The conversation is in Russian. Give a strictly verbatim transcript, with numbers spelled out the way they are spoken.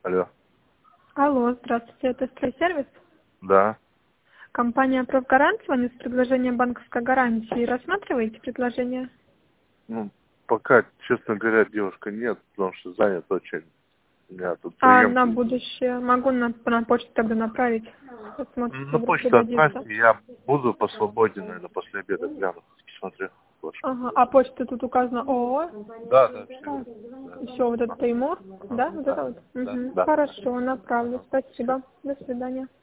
Алло. Алло, здравствуйте, это стройсервис? Да. Компания «Профгарант» звонит с предложением банковской гарантии. Рассматриваете предложение? Ну, пока, честно говоря, девушка, нет, потому что занят очень. У меня тут А прием. на будущее могу на, на почту тогда направить? Посмотрите, На вдруг почту пригодится. отправьте, я буду посвободнее, наверное, после обеда гляну, посмотрю. Ваш Ага, а почта тут указана ООО? Да, да, все. Так. Да. Еще вот это Таймур, да? Вот это Да, вот? да, Угу. да. Хорошо, направлю. Ага. Всё. Спасибо. До свидания.